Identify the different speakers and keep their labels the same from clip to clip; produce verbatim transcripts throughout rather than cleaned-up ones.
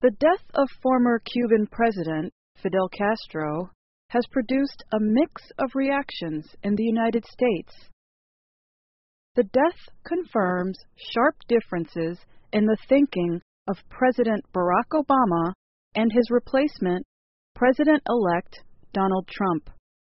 Speaker 1: The death of former Cuban President Fidel Castro has produced a mix of reactions in the United States. The death confirms sharp differences in the thinking of President Barack Obama and his replacement, President-elect Donald Trump.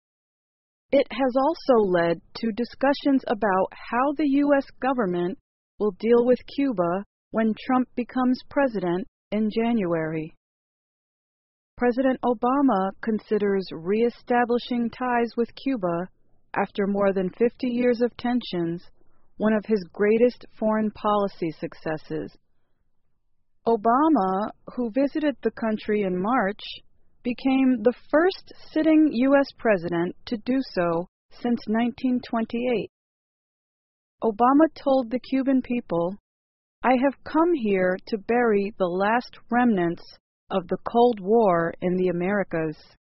Speaker 1: It has also led to discussions about how the U S government will deal with Cuba when Trump becomes president in January. President Obama considers re-establishing ties with Cuba after more than fifty years of tensions one of his greatest foreign policy successes. Obama, who visited the country in March, became the first sitting U S president to do so since nineteen twenty-eight. Obama told the Cuban people, "I have come here to bury the last remnants of the Cold War in the Americas."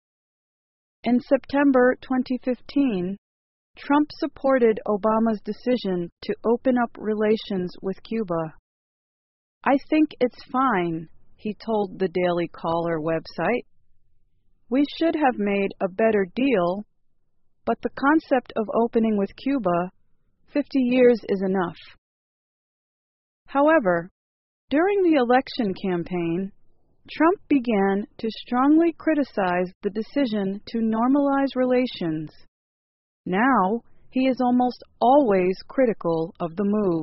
Speaker 1: In September twenty fifteen, Trump supported Obama's decision to open up relations with Cuba. "I think it's fine," he told the Daily Caller website. "We should have made a better deal, but the concept of opening with Cuba, fifty years is enough." However, during the election campaign, Trump began to strongly criticize the decision to normalize relations. Now, he is almost always critical of the move.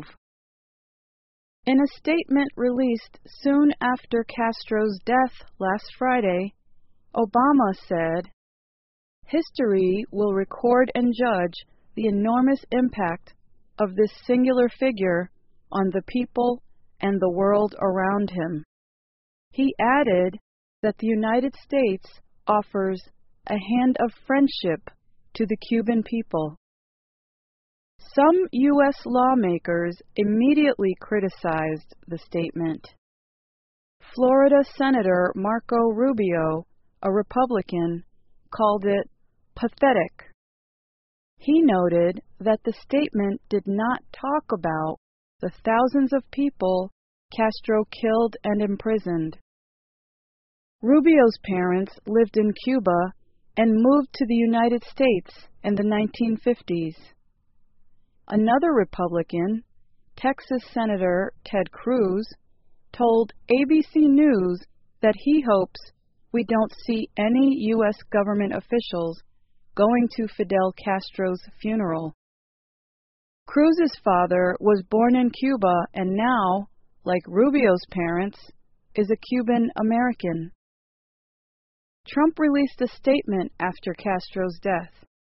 Speaker 1: In a statement released soon after Castro's death last Friday, Obama said, "History will record and judge the enormous impact of this singular figure on the people and the world around him." He added that the United States offers a hand of friendship to the Cuban people. Some U S lawmakers immediately criticized the statement. Florida Senator Marco Rubio, a Republican, called it pathetic. He noted that the statement did not talk about the thousands of people Castro killed and imprisoned. Rubio's parents lived in Cuba and moved to the United States in the nineteen fifties. Another Republican, Texas Senator Ted Cruz, told A B C News that he hopes we don't see any U S government officials going to Fidel Castro's funeral. Cruz's father was born in Cuba and now, like Rubio's parents, is a Cuban American. Trump released a statement after Castro's death.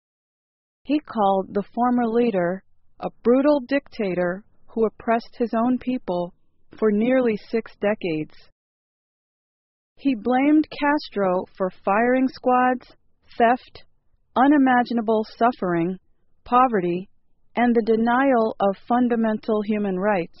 Speaker 1: He called the former leader a brutal dictator who oppressed his own people for nearly six decades. He blamed Castro for firing squads, theft, unimaginable suffering, poverty, and the denial of fundamental human rights.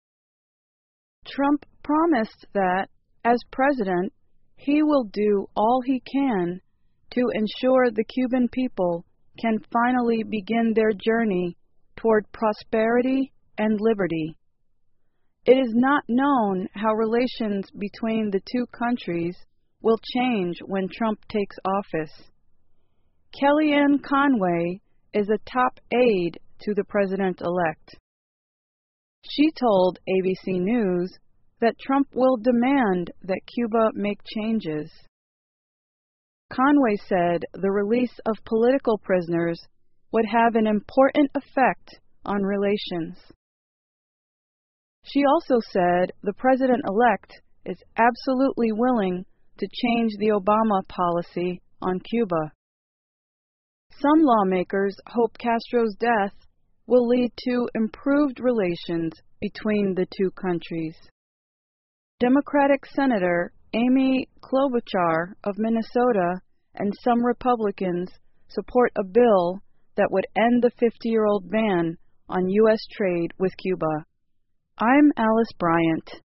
Speaker 1: Trump promised that, as president, he will do all he can to ensure the Cuban people can finally begin their journey toward prosperity and liberty. It is not known how relations between the two countries will change when Trump takes office. Kellyanne Conway is a top aide to the president-elect. She told A B C News that Trump will demand that Cuba make changes. Conway said the release of political prisoners would have an important effect on relations. She also said the president-elect is absolutely willing to change the Obama policy on Cuba. Some lawmakers hope Castro's death will lead to improved relations between the two countries. Democratic Senator Amy Klobuchar of Minnesota and some Republicans support a bill that would end the fifty-year-old ban on U S trade with Cuba. I'm Alice Bryant.